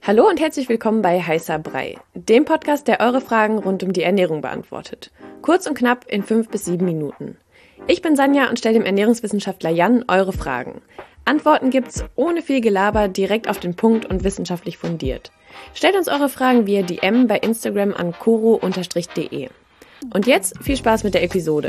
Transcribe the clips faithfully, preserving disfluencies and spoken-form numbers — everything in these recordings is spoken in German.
Hallo und herzlich willkommen bei Heißer Brei, dem Podcast, der eure Fragen rund um die Ernährung beantwortet. Kurz und knapp in fünf bis sieben Minuten. Ich bin Sanja und stelle dem Ernährungswissenschaftler Jan eure Fragen. Antworten gibt's ohne viel Gelaber, direkt auf den Punkt und wissenschaftlich fundiert. Stellt uns eure Fragen via D M bei Instagram an koro Bindestrich de. Und jetzt viel Spaß mit der Episode.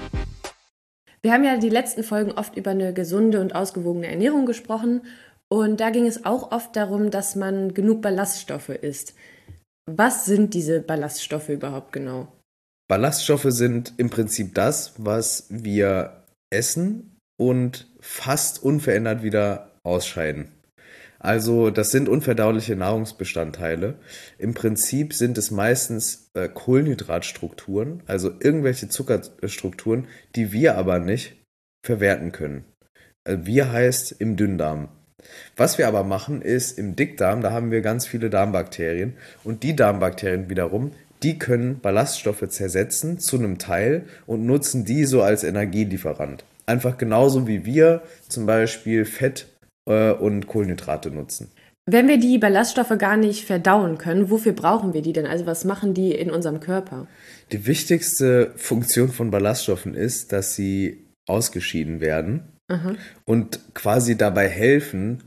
Wir haben ja die letzten Folgen oft über eine gesunde und ausgewogene Ernährung gesprochen. Und da ging es auch oft darum, dass man genug Ballaststoffe isst. Was sind diese Ballaststoffe überhaupt genau? Ballaststoffe sind im Prinzip das, was wir essen und fast unverändert wieder ausscheiden. Also das sind unverdauliche Nahrungsbestandteile. Im Prinzip sind es meistens äh, Kohlenhydratstrukturen, also irgendwelche Zuckerstrukturen, die wir aber nicht verwerten können. Äh, wir heißt im Dünndarm. Was wir aber machen, ist im Dickdarm, da haben wir ganz viele Darmbakterien und die Darmbakterien wiederum, die können Ballaststoffe zersetzen zu einem Teil und nutzen die so als Energielieferant. Einfach genauso wie wir zum Beispiel Fett äh, und Kohlenhydrate nutzen. Wenn wir die Ballaststoffe gar nicht verdauen können, wofür brauchen wir die denn? Also was machen die in unserem Körper? Die wichtigste Funktion von Ballaststoffen ist, dass sie ausgeschieden werden. Aha. Und quasi dabei helfen,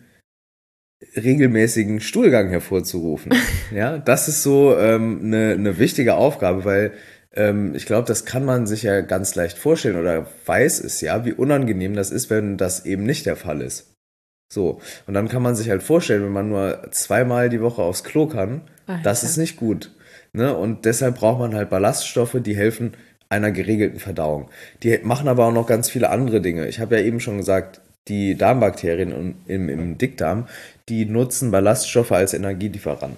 regelmäßigen Stuhlgang hervorzurufen. Ja, das ist so ähm, eine, eine wichtige Aufgabe, weil ähm, ich glaube, das kann man sich ja ganz leicht vorstellen oder weiß es ja, wie unangenehm das ist, wenn das eben nicht der Fall ist. So, und dann kann man sich halt vorstellen, wenn man nur zweimal die Woche aufs Klo kann, Alter. Das ist nicht gut. Ne? Und deshalb braucht man halt Ballaststoffe, die helfen einer geregelten Verdauung. Die machen aber auch noch ganz viele andere Dinge. Ich habe ja eben schon gesagt, die Darmbakterien im, im Dickdarm, die nutzen Ballaststoffe als Energielieferanten.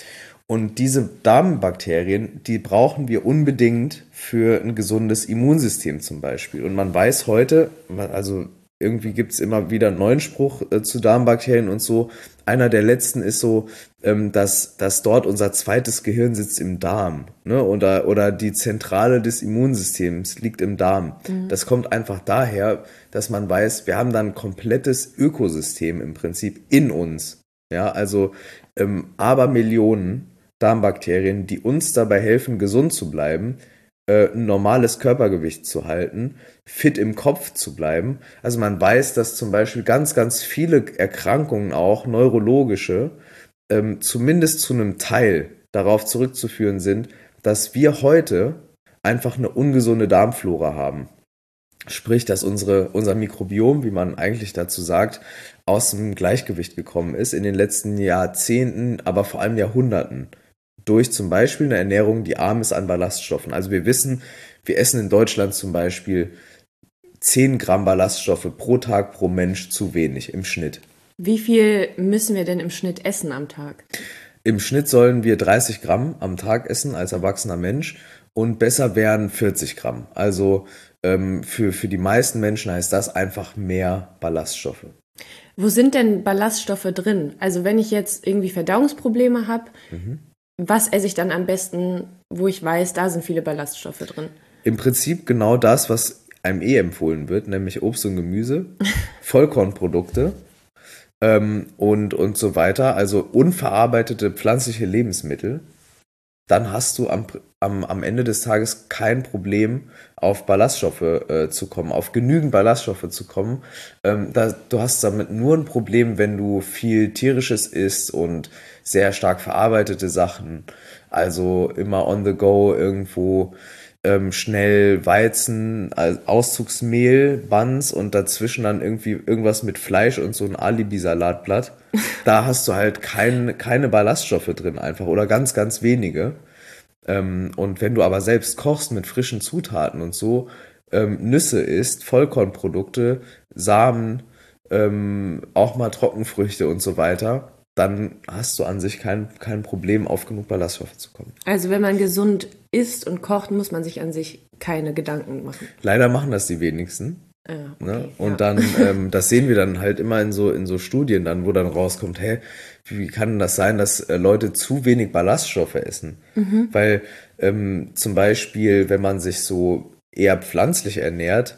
Und diese Darmbakterien, die brauchen wir unbedingt für ein gesundes Immunsystem zum Beispiel. Und man weiß heute, also irgendwie gibt es immer wieder einen neuen Spruch äh, zu Darmbakterien und so. Einer der letzten ist so, ähm, dass, dass dort unser zweites Gehirn sitzt im Darm. Ne? Oder, oder die Zentrale des Immunsystems liegt im Darm. Mhm. Das kommt einfach daher, dass man weiß, wir haben dann ein komplettes Ökosystem im Prinzip in uns. Ja, also ähm, Abermillionen Darmbakterien, die uns dabei helfen, gesund zu bleiben, ein normales Körpergewicht zu halten, fit im Kopf zu bleiben. Also man weiß, dass zum Beispiel ganz, ganz viele Erkrankungen, auch neurologische, ähm, zumindest zu einem Teil darauf zurückzuführen sind, dass wir heute einfach eine ungesunde Darmflora haben. Sprich, dass unsere, unser Mikrobiom, wie man eigentlich dazu sagt, aus dem Gleichgewicht gekommen ist in den letzten Jahrzehnten, aber vor allem Jahrhunderten. Durch zum Beispiel eine Ernährung, die arm ist an Ballaststoffen. Also wir wissen, wir essen in Deutschland zum Beispiel zehn Gramm Ballaststoffe pro Tag pro Mensch zu wenig im Schnitt. Wie viel müssen wir denn im Schnitt essen am Tag? Im Schnitt sollen wir dreißig Gramm am Tag essen als erwachsener Mensch und besser wären vierzig Gramm. Also ähm, für, für die meisten Menschen heißt das einfach mehr Ballaststoffe. Wo sind denn Ballaststoffe drin? Also wenn ich jetzt irgendwie Verdauungsprobleme habe, mhm. was esse ich dann am besten, wo ich weiß, da sind viele Ballaststoffe drin? Im Prinzip genau das, was einem eh empfohlen wird, nämlich Obst und Gemüse, Vollkornprodukte ähm, und, und so weiter, also unverarbeitete pflanzliche Lebensmittel. Dann hast du am, am, am Ende des Tages kein Problem, auf Ballaststoffe äh, zu kommen, auf genügend Ballaststoffe zu kommen. Ähm, da, du hast damit nur ein Problem, wenn du viel Tierisches isst und sehr stark verarbeitete Sachen. Also immer on the go irgendwo ähm, schnell Weizen, also Auszugsmehl, Buns und dazwischen dann irgendwie irgendwas mit Fleisch und so ein Alibi-Salatblatt. Da hast du halt kein, keine Ballaststoffe drin einfach oder ganz, ganz wenige. Ähm, und wenn du aber selbst kochst mit frischen Zutaten und so, ähm, Nüsse isst, Vollkornprodukte, Samen, ähm, auch mal Trockenfrüchte und so weiter, dann hast du an sich kein, kein Problem, auf genug Ballaststoffe zu kommen. Also wenn man gesund isst und kocht, muss man sich an sich keine Gedanken machen. Leider machen das die wenigsten. Ah, okay, ne? Und ja. dann, ähm, das sehen wir dann halt immer in so, in so Studien dann, wo dann rauskommt, hä, wie kann das sein, dass äh, Leute zu wenig Ballaststoffe essen? Mhm. Weil ähm, zum Beispiel, wenn man sich so eher pflanzlich ernährt,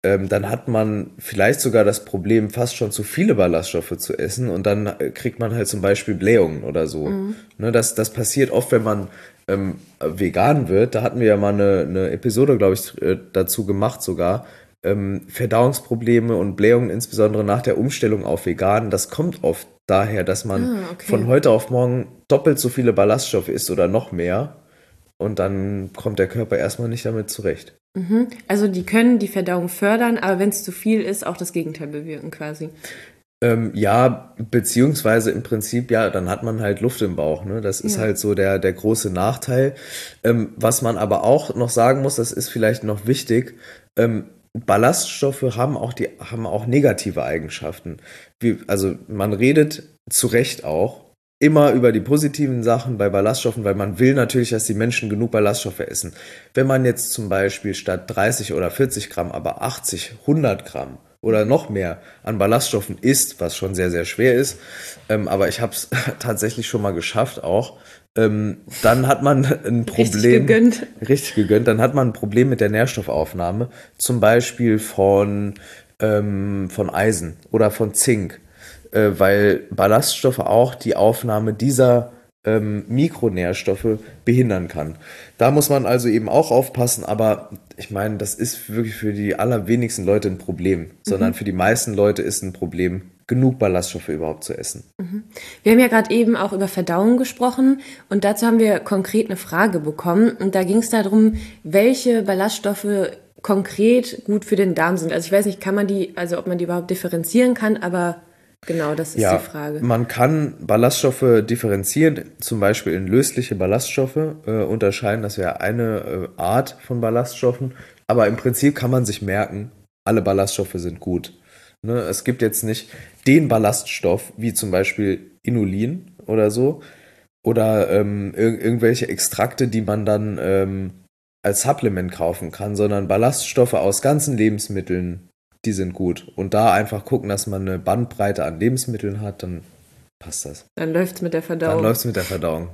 ähm, dann hat man vielleicht sogar das Problem, fast schon zu viele Ballaststoffe zu essen und dann kriegt man halt zum Beispiel Blähungen oder so. Mhm. Ne, das, das passiert oft, wenn man ähm, vegan wird. Da hatten wir ja mal eine, eine Episode, glaube ich, dazu gemacht sogar. Ähm, Verdauungsprobleme und Blähungen, insbesondere nach der Umstellung auf vegan, das kommt oft daher, dass man ah, okay. von heute auf morgen doppelt so viele Ballaststoffe isst oder noch mehr und dann kommt der Körper erstmal nicht damit zurecht. Mhm. Also die können die Verdauung fördern, aber wenn es zu viel ist, auch das Gegenteil bewirken quasi. Ähm, ja, beziehungsweise im Prinzip, ja, dann hat man halt Luft im Bauch, ne? Das ist ja. halt so der, der große Nachteil. Ähm, was man aber auch noch sagen muss, das ist vielleicht noch wichtig, ähm, Ballaststoffe haben auch die haben auch negative Eigenschaften. Wie, also man redet zu Recht auch immer über die positiven Sachen bei Ballaststoffen, weil man will natürlich, dass die Menschen genug Ballaststoffe essen. Wenn man jetzt zum Beispiel statt dreißig oder vierzig Gramm aber achtzig, hundert Gramm oder noch mehr an Ballaststoffen isst, was schon sehr, sehr schwer ist, ähm, aber ich habe es tatsächlich schon mal geschafft auch, Ähm, dann hat man ein Problem. Richtig gegönnt. Richtig gegönnt. Dann hat man ein Problem mit der Nährstoffaufnahme, zum Beispiel von, ähm, von Eisen oder von Zink, äh, weil Ballaststoffe auch die Aufnahme dieser ähm, Mikronährstoffe behindern kann. Da muss man also eben auch aufpassen, aber ich meine, das ist wirklich für die allerwenigsten Leute ein Problem, sondern mhm. für die meisten Leute ist ein Problem, genug Ballaststoffe überhaupt zu essen. Mhm. Wir haben ja gerade eben auch über Verdauung gesprochen und dazu haben wir konkret eine Frage bekommen und da ging es darum, welche Ballaststoffe konkret gut für den Darm sind. Also ich weiß nicht, kann man die, also ob man die überhaupt differenzieren kann, aber genau, das ist ja, die Frage. Man kann Ballaststoffe differenzieren, zum Beispiel in lösliche Ballaststoffe äh, unterscheiden. Das wäre eine äh, Art von Ballaststoffen. Aber im Prinzip kann man sich merken, alle Ballaststoffe sind gut. Ne? Es gibt jetzt nicht den Ballaststoff, wie zum Beispiel Inulin oder so. Oder ähm, ir- irgendwelche Extrakte, die man dann ähm, als Supplement kaufen kann, sondern Ballaststoffe aus ganzen Lebensmitteln, die sind gut. Und da einfach gucken, dass man eine Bandbreite an Lebensmitteln hat, dann passt das. Dann läuft's mit der Verdauung. Dann läuft's mit der Verdauung.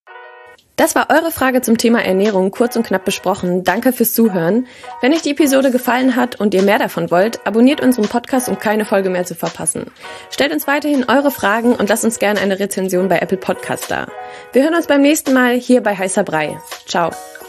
Das war eure Frage zum Thema Ernährung, kurz und knapp besprochen. Danke fürs Zuhören. Wenn euch die Episode gefallen hat und ihr mehr davon wollt, abonniert unseren Podcast, um keine Folge mehr zu verpassen. Stellt uns weiterhin eure Fragen und lasst uns gerne eine Rezension bei Apple Podcasts da. Wir hören uns beim nächsten Mal hier bei Heißer Brei. Ciao.